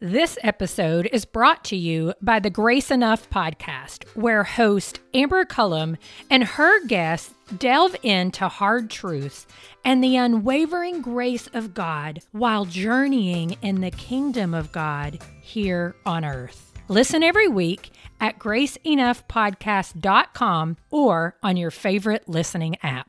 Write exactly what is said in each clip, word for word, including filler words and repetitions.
This episode is brought to you by the Grace Enough podcast, where host Amber Cullum and her guests delve into hard truths and the unwavering grace of God while journeying in the kingdom of God here on earth. Listen every week at grace enough podcast dot com or on your favorite listening app.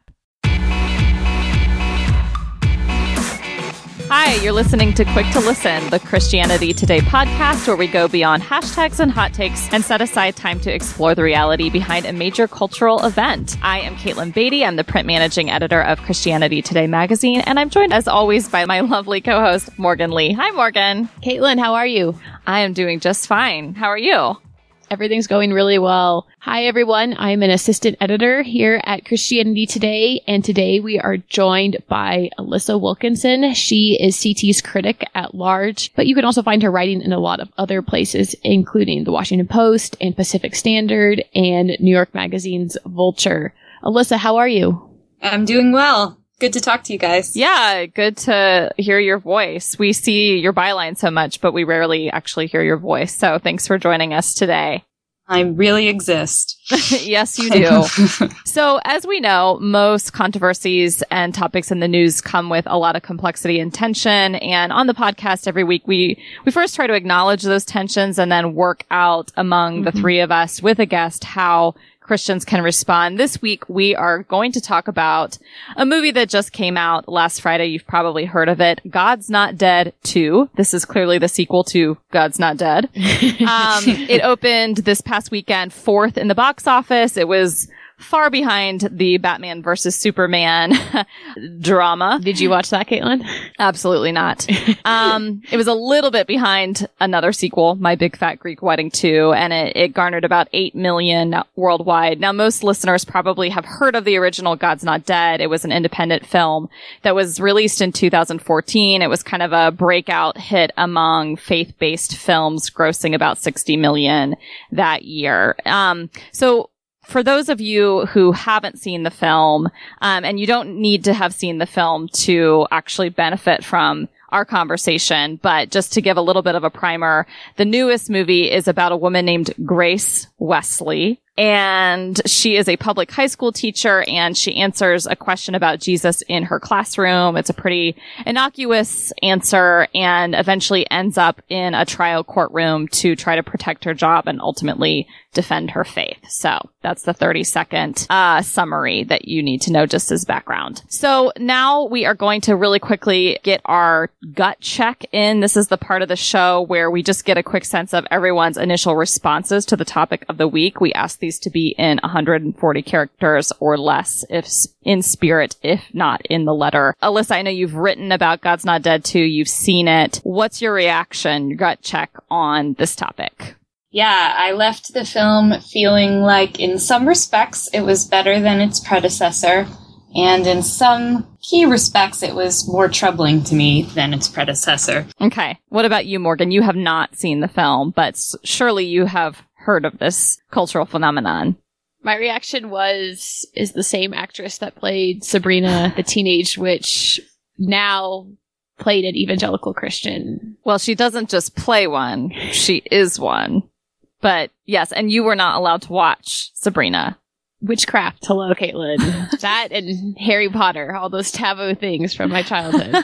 Hi, you're listening to Quick to Listen, the Christianity Today podcast, where we go beyond hashtags and hot takes and set aside time to explore the reality behind a major cultural event. I am Caitlin Beatty. I'm the print managing editor of Christianity Today magazine, and I'm joined, as always, by my lovely co-host, Morgan Lee. Hi, Morgan. Caitlin, how are you? I am doing just fine. How are you? Everything's going really well. Hi, everyone. I'm an assistant editor here at Christianity Today, and today we are joined by Alyssa Wilkinson. She is C T's critic at large, but you can also find her writing in a lot of other places, including the Washington Post and Pacific Standard and New York Magazine's Vulture. Alyssa, how are you? I'm doing well. Good to talk to you guys. Yeah, good to hear your voice. We see your byline so much, but we rarely actually hear your voice. So thanks for joining us today. I really exist. Yes, you do. So as we know, most controversies and topics in the news come with a lot of complexity and tension. And on the podcast every week, we, we first try to acknowledge those tensions and then work out among mm-hmm. the three of us with a guest how Christians can respond. This week, we are going to talk about a movie that just came out last Friday. You've probably heard of it. God's Not Dead two. This is clearly the sequel to God's Not Dead. Um, it opened this past weekend fourth in the box office. It was far behind the Batman versus Superman drama. Did you watch that, Caitlin? Absolutely not. Um, it was a little bit behind another sequel, My Big Fat Greek Wedding two, and it, it garnered about eight million worldwide. Now, most listeners probably have heard of the original God's Not Dead. It was an independent film that was released in two thousand fourteen. It was kind of a breakout hit among faith-based films, grossing about sixty million that year. Um, so For those of you who haven't seen the film, um, and you don't need to have seen the film to actually benefit from our conversation, but just to give a little bit of a primer, the newest movie is about a woman named Grace Wesley. And she is a public high school teacher, and she answers a question about Jesus in her classroom. It's a pretty innocuous answer, and eventually ends up in a trial courtroom to try to protect her job and ultimately defend her faith. So that's the thirty second uh summary that you need to know just as background. So now we are going to really quickly get our gut check in. This is the part of the show where we just get a quick sense of everyone's initial responses to the topic of the week. We ask these to be in one hundred forty characters or less, if in spirit, if not in the letter. Alyssa, I know you've written about God's Not Dead two. You've seen it. What's your reaction, your gut check on this topic? Yeah, I left the film feeling like in some respects it was better than its predecessor, and in some key respects it was more troubling to me than its predecessor. Okay. What about you, Morgan? You have not seen the film, but surely you have heard of this cultural phenomenon. My reaction was, is the same actress that played Sabrina the Teenage Witch now played an evangelical Christian. Well, she doesn't just play one, she is one. But yes, and you were not allowed to watch Sabrina. Witchcraft. Hello, Caitlin. That and Harry Potter, all those taboo things from my childhood.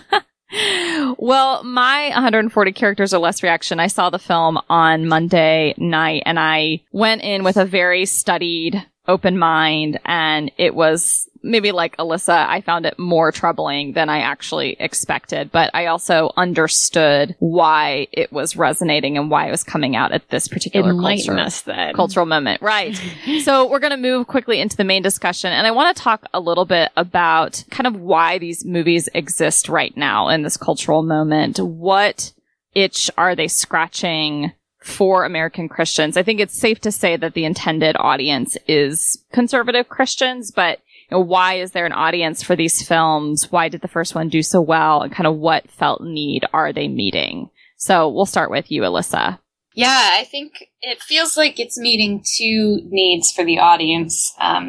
Well, my one hundred forty characters or less reaction, I saw the film on Monday night, and I went in with a very studied, open mind, and it was maybe like Alyssa, I found it more troubling than I actually expected, but I also understood why it was resonating and why it was coming out at this particular Enlighten culture, us then. cultural moment. Right. So we're going to move quickly into the main discussion, and I want to talk a little bit about kind of why these movies exist right now in this cultural moment. What itch are they scratching for American Christians? I think it's safe to say that the intended audience is conservative Christians, but you know, why is there an audience for these films? Why did the first one do so well? And kind of what felt need are they meeting? So we'll start with you, Alyssa. Yeah, I think it feels like it's meeting two needs for the audience. Um,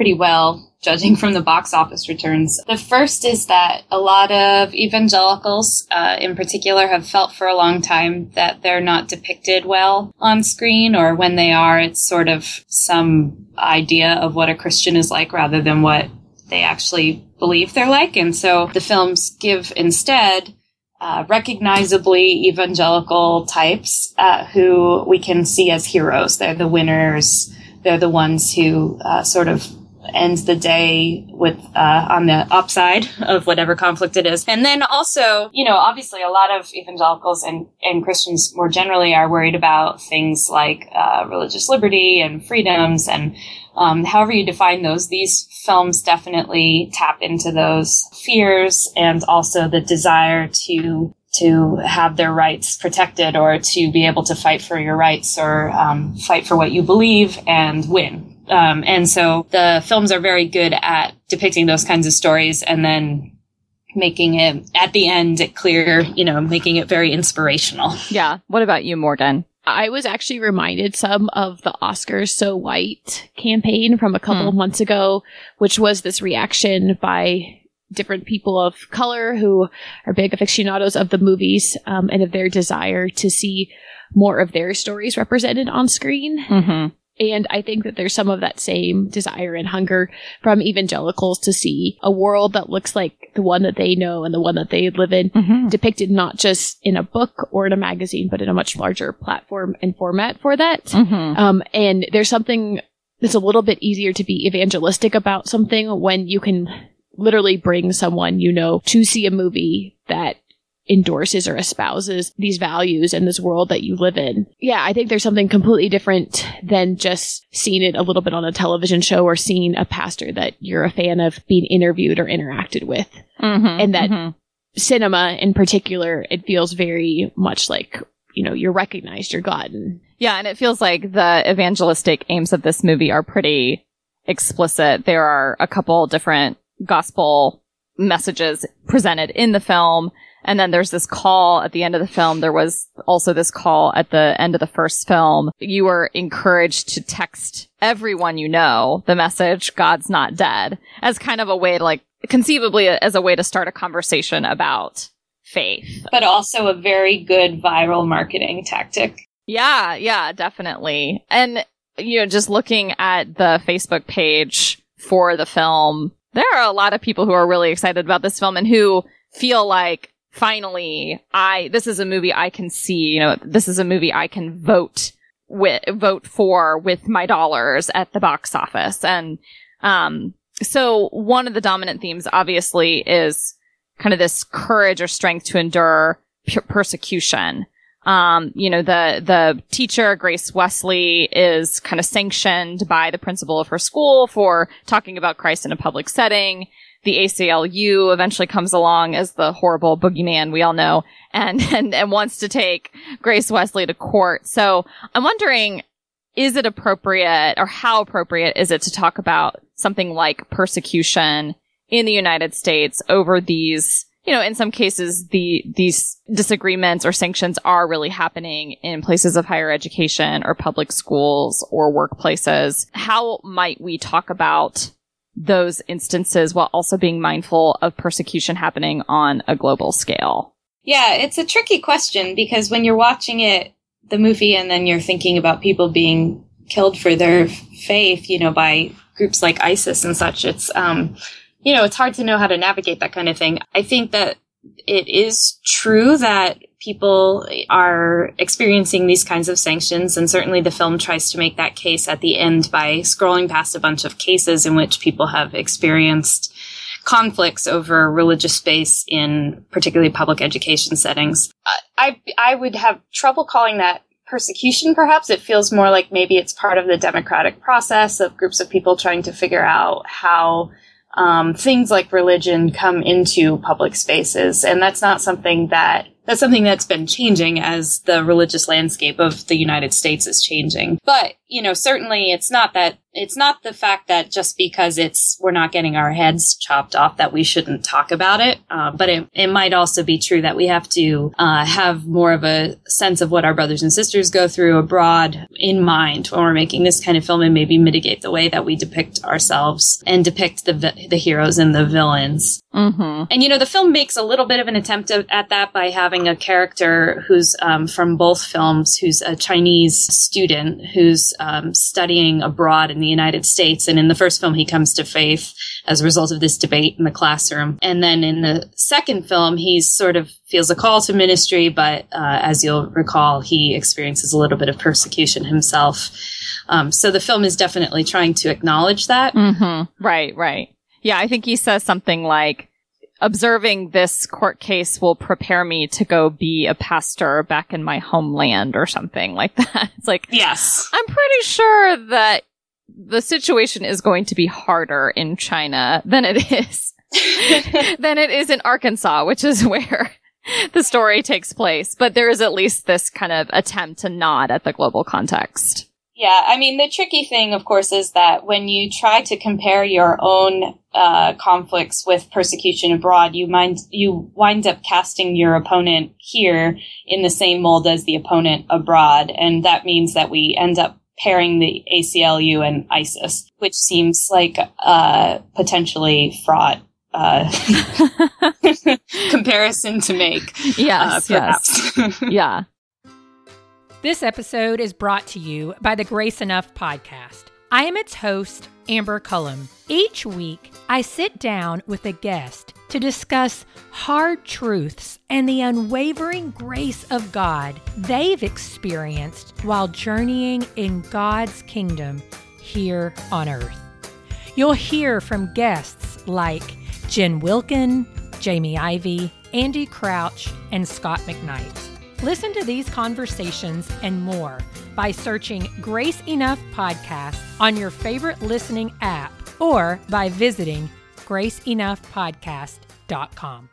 pretty well, judging from the box office returns. The first is that a lot of evangelicals, uh, in particular, have felt for a long time that they're not depicted well on screen, or when they are, it's sort of some idea of what a Christian is like rather than what they actually believe they're like. And so the films give instead uh, recognizably evangelical types uh, who we can see as heroes. They're the winners. They're the ones who uh, sort of ends the day with uh on the upside of whatever conflict it is. And then also, you know, obviously a lot of evangelicals and, and Christians more generally are worried about things like uh religious liberty and freedoms and um however you define those. These films definitely tap into those fears and also the desire to to have their rights protected or to be able to fight for your rights or um fight for what you believe and win. Um, and so the films are very good at depicting those kinds of stories and then making it, at the end, it clear, you know, making it very inspirational. Yeah. What about you, Morgan? I was actually reminded some of the Oscars So White campaign from a couple Hmm. of months ago, which was this reaction by different people of color who are big aficionados of the movies um, and of their desire to see more of their stories represented on screen. Mm-hmm. And I think that there's some of that same desire and hunger from evangelicals to see a world that looks like the one that they know and the one that they live in, Mm-hmm. depicted not just in a book or in a magazine, but in a much larger platform and format for that. Mm-hmm. Um, and there's something that's a little bit easier to be evangelistic about something when you can literally bring someone you know to see a movie that endorses or espouses these values and this world that you live in. Yeah, I think there's something completely different than just seeing it a little bit on a television show or seeing a pastor that you're a fan of being interviewed or interacted with. Mm-hmm. And that mm-hmm. cinema in particular, it feels very much like, you know, you're recognized, you're gotten. Yeah, and it feels like the evangelistic aims of this movie are pretty explicit. There are a couple different gospel messages presented in the film. And then there's this call at the end of the film. There was also this call at the end of the first film. You were encouraged to text everyone you know the message, God's not dead, as kind of a way to, like, conceivably as a way to start a conversation about faith. But also a very good viral marketing tactic. Yeah, yeah, definitely. And, you know, just looking at the Facebook page for the film, there are a lot of people who are really excited about this film and who feel like, finally, I, this is a movie I can see, you know, this is a movie I can vote with, vote for with my dollars at the box office. And, um, so one of the dominant themes obviously is kind of this courage or strength to endure p- persecution. Um, you know, the, the teacher, Grace Wesley, is kind of sanctioned by the principal of her school for talking about Christ in a public setting. The A C L U eventually comes along as the horrible boogeyman we all know and, and, and wants to take Grace Wesley to court. So I'm wondering, is it appropriate or how appropriate is it to talk about something like persecution in the United States over these, you know, in some cases, the, these disagreements or sanctions are really happening in places of higher education or public schools or workplaces. How might we talk about those instances while also being mindful of persecution happening on a global scale? Yeah, it's a tricky question because when you're watching it, the movie, and then you're thinking about people being killed for their faith, you know, by groups like ISIS and such, it's, um, you know, it's hard to know how to navigate that kind of thing. I think that it is true that people are experiencing these kinds of sanctions, and certainly the film tries to make that case at the end by scrolling past a bunch of cases in which people have experienced conflicts over religious space in particularly public education settings. I I would have trouble calling that persecution, perhaps. It feels more like maybe it's part of the democratic process of groups of people trying to figure out how Um, things like religion come into public spaces. And that's not something that that's something that's been changing as the religious landscape of the United States is changing. But, you know, certainly it's not that, it's not the fact that just because it's, we're not getting our heads chopped off that we shouldn't talk about it. Uh, but it, it might also be true that we have to uh, have more of a sense of what our brothers and sisters go through abroad in mind when we're making this kind of film, and maybe mitigate the way that we depict ourselves and depict the the heroes and the villains. Mm-hmm. And, you know, the film makes a little bit of an attempt at that by having a character who's um, from both films, who's a Chinese student who's um, studying abroad in the United States. And in the first film, he comes to faith as a result of this debate in the classroom. And then in the second film, he's sort of feels a call to ministry, but uh, as you'll recall, he experiences a little bit of persecution himself. Um, so the film is definitely trying to acknowledge that. Mm-hmm. Right, right. Yeah, I think he says something like, observing this court case will prepare me to go be a pastor back in my homeland, or something like that. It's like, yes, I'm pretty sure that the situation is going to be harder in China than it is than it is in Arkansas, which is where the story takes place. But there is at least this kind of attempt to nod at the global context. Yeah, I mean, the tricky thing, of course, is that when you try to compare your own uh, conflicts with persecution abroad, you mind you wind up casting your opponent here in the same mold as the opponent abroad. And that means that we end up pairing the A C L U and ISIS, which seems like uh, potentially fraught uh, comparison to make. Yes, uh, perhaps. yes. Yeah. This episode is brought to you by the Grace Enough podcast. I am its host, Amber Cullum. Each week, I sit down with a guest to discuss hard truths and the unwavering grace of God they've experienced while journeying in God's kingdom here on earth. You'll hear from guests like Jen Wilkin, Jamie Ivey, Andy Crouch, and Scott McKnight. Listen to these conversations and more by searching Grace Enough Podcast on your favorite listening app or by visiting grace enough podcast dot com.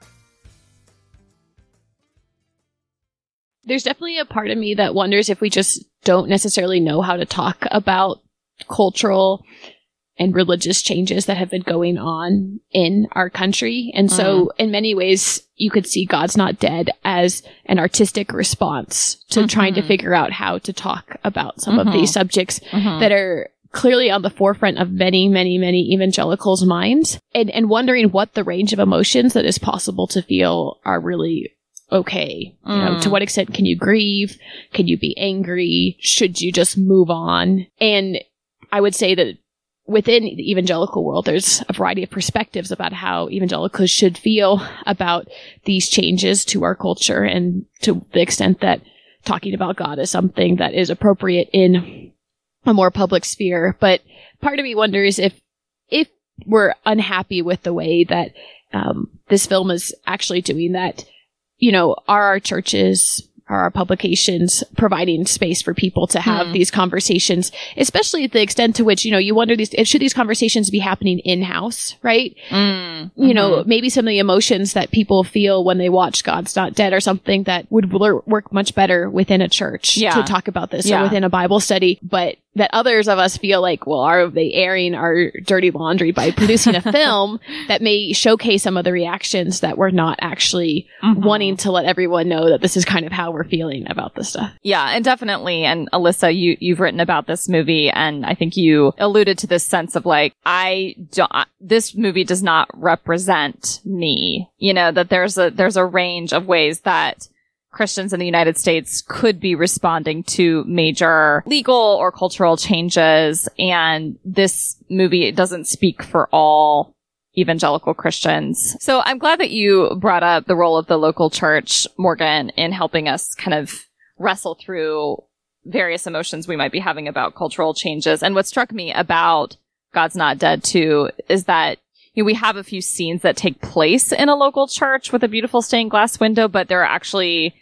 There's definitely a part of me that wonders if we just don't necessarily know how to talk about cultural and religious changes that have been going on in our country. And so mm. in many ways, you could see God's Not Dead as an artistic response to mm-hmm. trying to figure out how to talk about some mm-hmm. of these subjects mm-hmm. that are clearly on the forefront of many, many, many evangelicals' minds, and, and wondering what the range of emotions that is possible to feel are really okay. Mm. You know, to what extent can you grieve? Can you be angry? Should you just move on? And I would say that within the evangelical world, there's a variety of perspectives about how evangelicals should feel about these changes to our culture, and to the extent that talking about God is something that is appropriate in a more public sphere. But part of me wonders if, if we're unhappy with the way that um, this film is actually doing that, you know, are our churches, are our publications providing space for people to have hmm. these conversations, especially the extent to which, you know, you wonder these, should these conversations be happening in-house, right? Mm, you mm-hmm. know, maybe some of the emotions that people feel when they watch God's Not Dead are something that would work much better within a church yeah. to talk about this yeah. or within a Bible study, but that others of us feel like, well, are they airing our dirty laundry by producing a film that may showcase some of the reactions that we're not actually mm-hmm. wanting to let everyone know that this is kind of how we're feeling about this stuff. Yeah, and definitely. And Alyssa, you, you've written about this movie, and I think you alluded to this sense of like, I don't, this movie does not represent me. You know, that there's a, there's a range of ways that Christians in the United States could be responding to major legal or cultural changes. And this movie doesn't speak for all evangelical Christians. So I'm glad that you brought up the role of the local church, Morgan, in helping us kind of wrestle through various emotions we might be having about cultural changes. And what struck me about God's Not Dead too is that, you know, we have a few scenes that take place in a local church with a beautiful stained glass window, but there are actually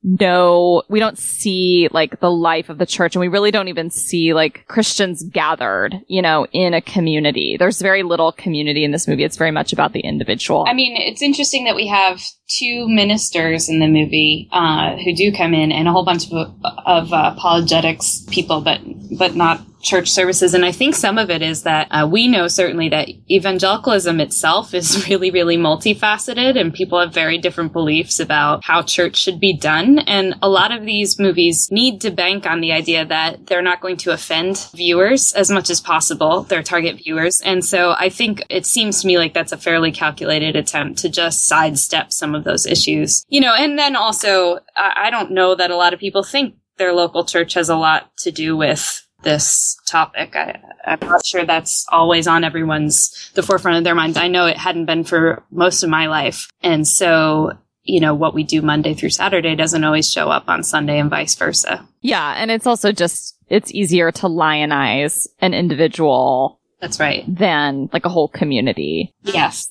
know, we don't see like the life of the church, and we really don't even see like Christians gathered, you know, in a community. There's very little community in this movie. It's very much about the individual. I mean, it's interesting that we have two ministers in the movie uh, who do come in, and a whole bunch of, of uh, apologetics people, but but not church services. And I think some of it is that uh, we know certainly that evangelicalism itself is really, really multifaceted, and people have very different beliefs about how church should be done. And a lot of these movies need to bank on the idea that they're not going to offend viewers as much as possible, their target viewers. And so I think it seems to me like that's a fairly calculated attempt to just sidestep some of those issues. You know, and then also, I, I don't know that a lot of people think their local church has a lot to do with this topic. I, I'm not sure that's always on everyone's, the forefront of their minds. I know it hadn't been for most of my life. And so, you know, what we do Monday through Saturday doesn't always show up on Sunday and vice versa. Yeah. And it's also just, it's easier to lionize an individual. That's right. Than like a whole community. Yes.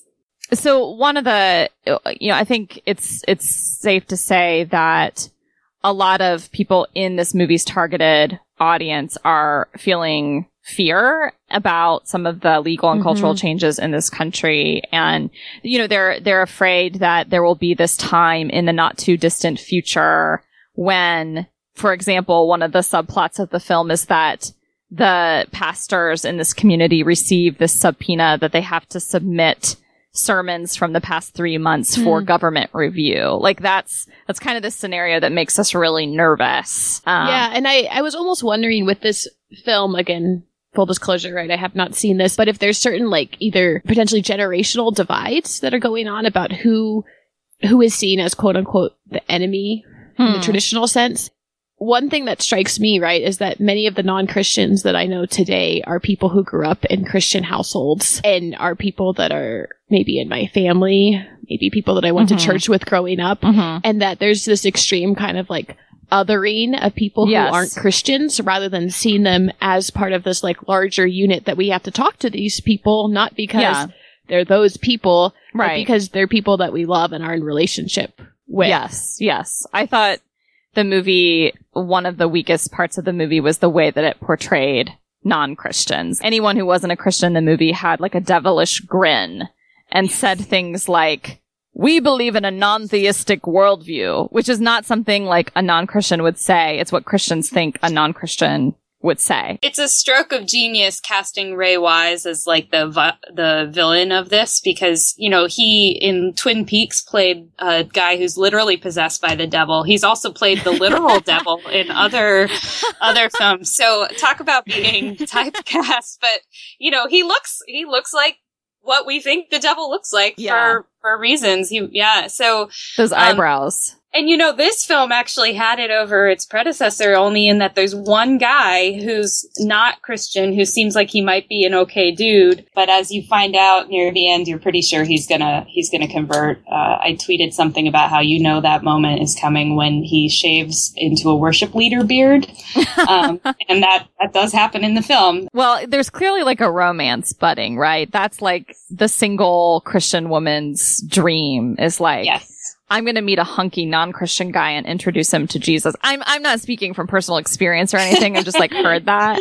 So one of the, you know, I think it's, it's safe to say that a lot of people in this movie's targeted audience are feeling fear about some of the legal and mm-hmm. cultural changes in this country. And, you know, they're, they're afraid that there will be this time in the not too distant future when, for example, one of the subplots of the film is that the pastors in this community receive this subpoena that they have to submit sermons from the past three months mm. for government review. Like that's, that's kind of the scenario that makes us really nervous. Um, yeah. And I, I was almost wondering with this film, again, full disclosure, right? I have not seen this, but if there's certain like either potentially generational divides that are going on about who, who is seen as quote unquote the enemy hmm. in the traditional sense. One thing that strikes me, right, is that many of the non-Christians that I know today are people who grew up in Christian households and are people that are maybe in my family, maybe people that I went mm-hmm. to church with growing up, mm-hmm. and that there's this extreme kind of like othering of people yes. who aren't Christians rather than seeing them as part of this like larger unit that we have to talk to these people, not because yeah. they're those people, right. but because they're people that we love and are in relationship with. Yes, yes. I thought the movie, one of the weakest parts of the movie was the way that it portrayed non-Christians. Anyone who wasn't a Christian in the movie had like a devilish grin and said things like, "We believe in a non-theistic worldview," which is not something like a non-Christian would say. It's what Christians think a non-Christian would say. It's a stroke of genius casting Ray Wise as like the vi- the villain of this, because, you know, he in Twin Peaks played a guy who's literally possessed by the devil. He's also played the literal devil in other other films. So talk about being typecast. But, you know, he looks he looks like what we think the devil looks like yeah. for for reasons. He yeah. So those eyebrows. Um, And, you know, this film actually had it over its predecessor only in that there's one guy who's not Christian who seems like he might be an okay dude. But as you find out near the end, you're pretty sure he's gonna he's gonna convert. Uh, I tweeted something about how you know that moment is coming when he shaves into a worship leader beard. Um, and that, that does happen in the film. Well, there's clearly like a romance budding, right? That's like the single Christian woman's dream is like... Yes. I'm going to meet a hunky non-Christian guy and introduce him to Jesus. I'm I'm not speaking from personal experience or anything. I've just like heard that.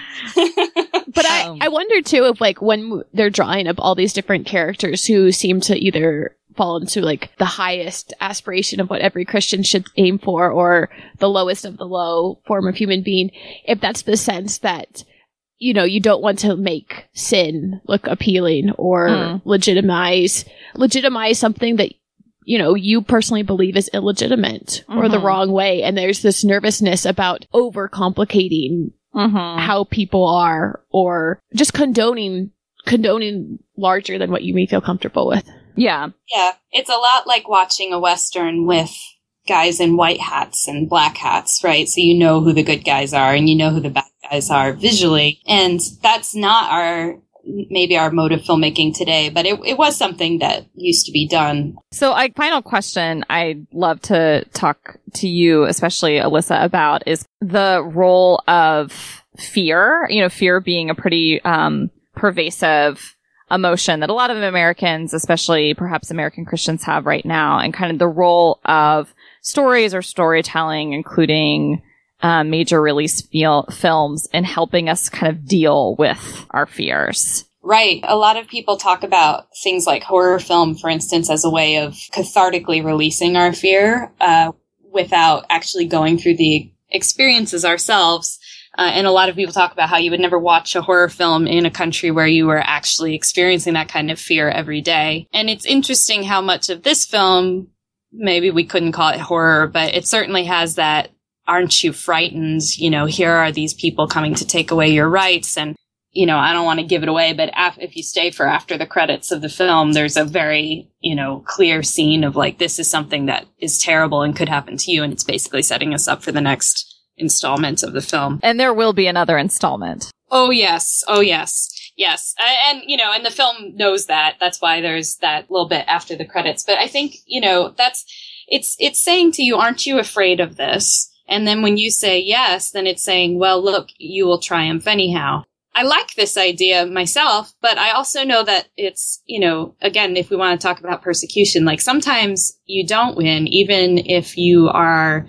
But I, um, I wonder too if like when they're drawing up all these different characters who seem to either fall into like the highest aspiration of what every Christian should aim for or the lowest of the low form of human being, if that's the sense that, you know, you don't want to make sin look appealing or mm. legitimize legitimize something that, you know, you personally believe is illegitimate mm-hmm. or the wrong way. And there's this nervousness about overcomplicating mm-hmm. how people are or just condoning, condoning larger than what you may feel comfortable with. Yeah. Yeah. It's a lot like watching a Western with guys in white hats and black hats, right? So you know who the good guys are and you know who the bad guys are visually. And that's not our... maybe our mode of filmmaking today, but it, it was something that used to be done. So, I final question I'd love to talk to you, especially Alyssa, about is the role of fear. You know, fear being a pretty um, pervasive emotion that a lot of Americans, especially perhaps American Christians, have right now, and kind of the role of stories or storytelling, including uh, major release feel- films, in helping us kind of deal with our fears. Right. A lot of people talk about things like horror film, for instance, as a way of cathartically releasing our fear uh, without actually going through the experiences ourselves. Uh, and a lot of people talk about how you would never watch a horror film in a country where you were actually experiencing that kind of fear every day. And it's interesting how much of this film, maybe we couldn't call it horror, but it certainly has that, aren't you frightened? You know, here are these people coming to take away your rights. And you know, I don't want to give it away, but af- if you stay for after the credits of the film, there's a very, you know, clear scene of like, this is something that is terrible and could happen to you. And it's basically setting us up for the next installment of the film. And there will be another installment. Oh, yes. Oh, yes. Yes. And, and, you know, and the film knows that. That's why there's that little bit after the credits. But I think, you know, that's, it's, it's saying to you, aren't you afraid of this? And then when you say yes, then it's saying, well, look, you will triumph anyhow. I like this idea myself, but I also know that it's, you know, again, if we want to talk about persecution, like sometimes you don't win, even if you are,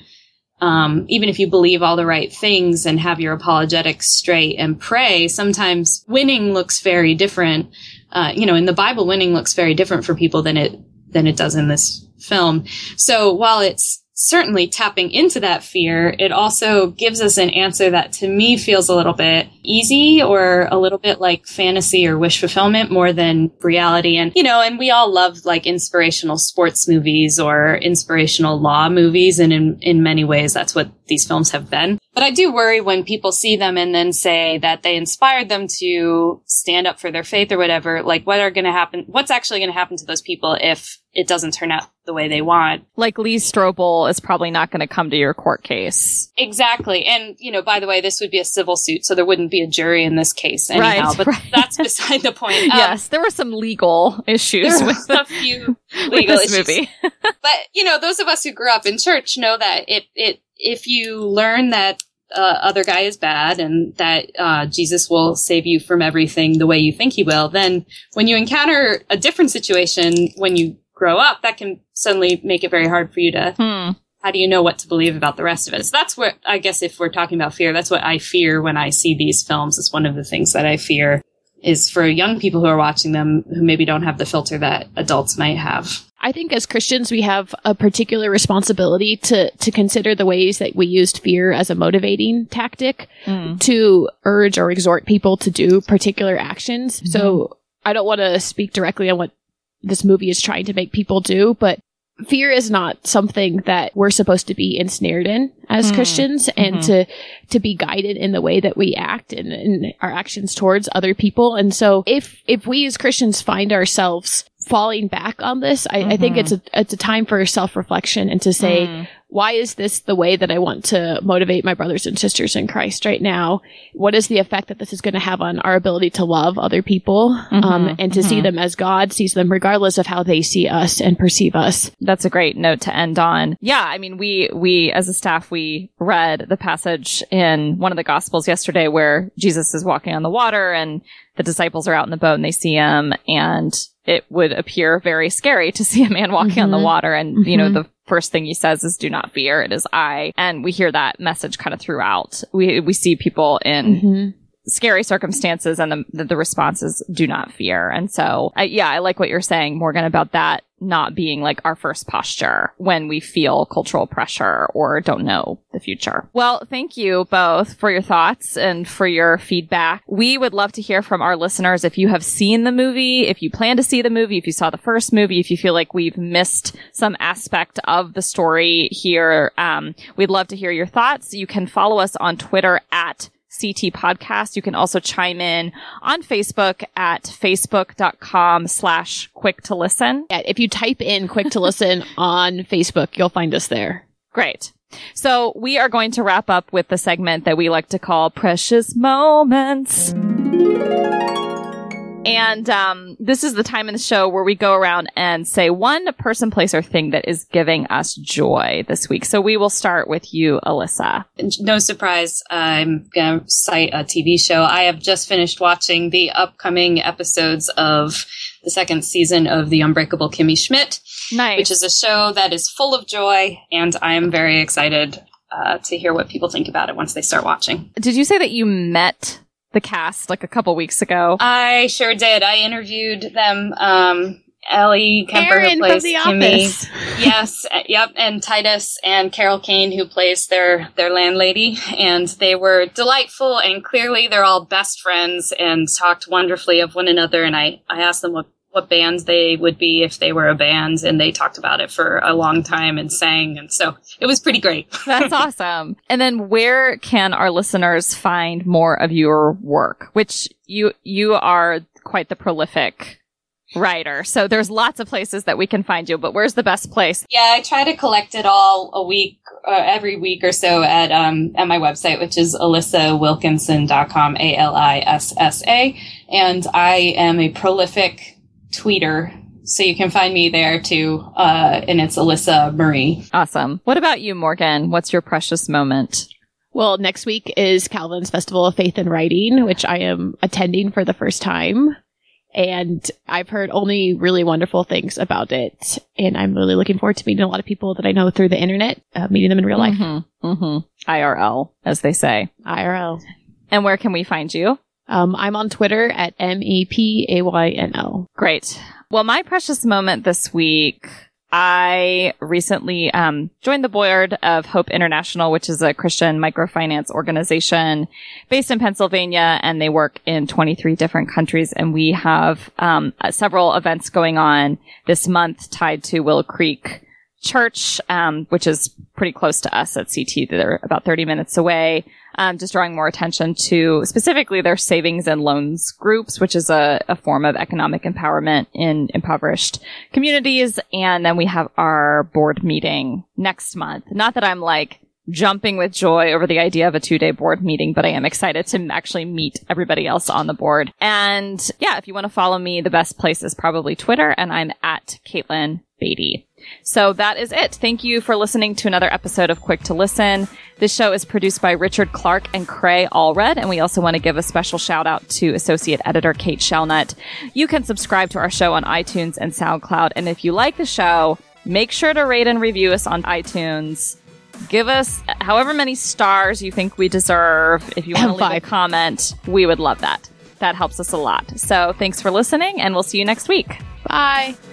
um, even if you believe all the right things and have your apologetics straight and pray, sometimes winning looks very different. Uh, you know, in the Bible, winning looks very different for people than it, than it does in this film. So while it's certainly tapping into that fear, it also gives us an answer that to me feels a little bit easy or a little bit like fantasy or wish fulfillment more than reality. And, you know, and we all love like inspirational sports movies or inspirational law movies. And in, in many ways, that's what these films have been. But I do worry when people see them and then say that they inspired them to stand up for their faith or whatever, like what are going to happen? What's actually going to happen to those people if it doesn't turn out the way they want? Like Lee Strobel is probably not going to come to your court case. Exactly. And, you know, by the way, this would be a civil suit, so there wouldn't be a jury in this case anyhow, right, but right. That's beside the point. Um, yes, there were some legal issues there with, a few legal with this issues. movie. But, you know, those of us who grew up in church know that it, it, if you learn that uh, other guy is bad and that uh, Jesus will save you from everything the way you think he will, then when you encounter a different situation when you grow up, that can suddenly make it very hard for you to, hmm. how do you know what to believe about the rest of it? So that's what, I guess if we're talking about fear, that's what I fear when I see these films. It's one of the things that I fear is for young people who are watching them who maybe don't have the filter that adults might have. I think as Christians, we have a particular responsibility to, to consider the ways that we used fear as a motivating tactic mm. to urge or exhort people to do particular actions. Mm-hmm. So I don't want to speak directly on what this movie is trying to make people do, but fear is not something that we're supposed to be ensnared in as mm. Christians, and mm-hmm. to to be guided in the way that we act and in our actions towards other people. And so if if we as Christians find ourselves falling back on this, I, mm-hmm. I think it's a it's a time for self-reflection and to say, mm. why is this the way that I want to motivate my brothers and sisters in Christ right now? What is the effect that this is going to have on our ability to love other people, mm-hmm. um, and to mm-hmm. see them as God sees them, regardless of how they see us and perceive us? That's a great note to end on. Yeah, I mean, we we as a staff, we read the passage in one of the Gospels yesterday where Jesus is walking on the water and the disciples are out in the boat and they see him, and it would appear very scary to see a man walking mm-hmm. on the water. And, mm-hmm. you know, the first thing he says is, do not fear, it is I. And we hear that message kind of throughout. We we see people in mm-hmm. scary circumstances, and the, the, the response is, do not fear. And so, I, yeah, I like what you're saying, Morgan, about that not being like our first posture when we feel cultural pressure or don't know the future. Well, thank you both for your thoughts and for your feedback. We would love to hear from our listeners if you have seen the movie, if you plan to see the movie, if you saw the first movie, if you feel like we've missed some aspect of the story here. Um, we'd love to hear your thoughts. You can follow us on Twitter at C T Podcast. You can also chime in on Facebook at facebook.com slash quick to listen. Yeah, if you type in quick to listen on Facebook, you'll find us there. Great. So we are going to wrap up with the segment that we like to call Precious Moments. And um, this is the time in the show where we go around and say one person, place, or thing that is giving us joy this week. So we will start with you, Alyssa. No surprise, I'm going to cite a T V show. I have just finished watching the upcoming episodes of the second season of The Unbreakable Kimmy Schmidt. Nice. Which is a show that is full of joy, and I am very excited uh, to hear what people think about it once they start watching. Did you say that you met the cast like a couple weeks ago? I sure did. I interviewed them. Um, Ellie Kemper, Aaron who plays from The Kimmy. Office. Yes, uh, yep, and Titus and Carol Kane, who plays their their landlady, and they were delightful. And clearly, they're all best friends and talked wonderfully of one another. And I I asked them what. what band they would be if they were a band, and they talked about it for a long time and sang, and so it was pretty great. That's awesome. And then where can our listeners find more of your work? Which you you are quite the prolific writer, so there's lots of places that we can find you, but where's the best place? Yeah, I try to collect it all a week, uh, every week or so at um at my website, which is alyssa wilkinson dot com, A L I S S A, and I am a prolific tweeter, so you can find me there too, uh, and it's Alyssa Marie. Awesome. What about you, Morgan? What's your precious moment? Well, next week is Calvin's Festival of Faith and Writing, which I am attending for the first time. And I've heard only really wonderful things about it. And I'm really looking forward to meeting a lot of people that I know through the internet, uh, meeting them in real life. Mm-hmm. Mm-hmm. I R L, as they say. I R L. And where can we find you? Um, I'm on Twitter at M E P A Y N O. Great. Well, my precious moment this week, I recently um, joined the board of Hope International, which is a Christian microfinance organization based in Pennsylvania, and they work in twenty-three different countries. And we have um, several events going on this month tied to Willow Creek Church, um, which is pretty close to us at C T. They're about thirty minutes away. Um, just drawing more attention to specifically their savings and loans groups, which is a, a form of economic empowerment in impoverished communities. And then we have our board meeting next month. Not that I'm like jumping with joy over the idea of a two-day board meeting, but I am excited to actually meet everybody else on the board. And yeah, if you want to follow me, the best place is probably Twitter, and I'm at Caitlin Beatty. So that is it. Thank you for listening to another episode of Quick to Listen. This show is produced by Richard Clark and Cray Allred, and we also want to give a special shout out to associate editor Kate Shellnut. You can subscribe to our show on iTunes and SoundCloud, and if you like the show, make sure to rate and review us on iTunes. Give us however many stars you think we deserve. If you want to leave Five. a comment, we would love that. That helps us a lot. So thanks for listening, and we'll see you next week. Bye.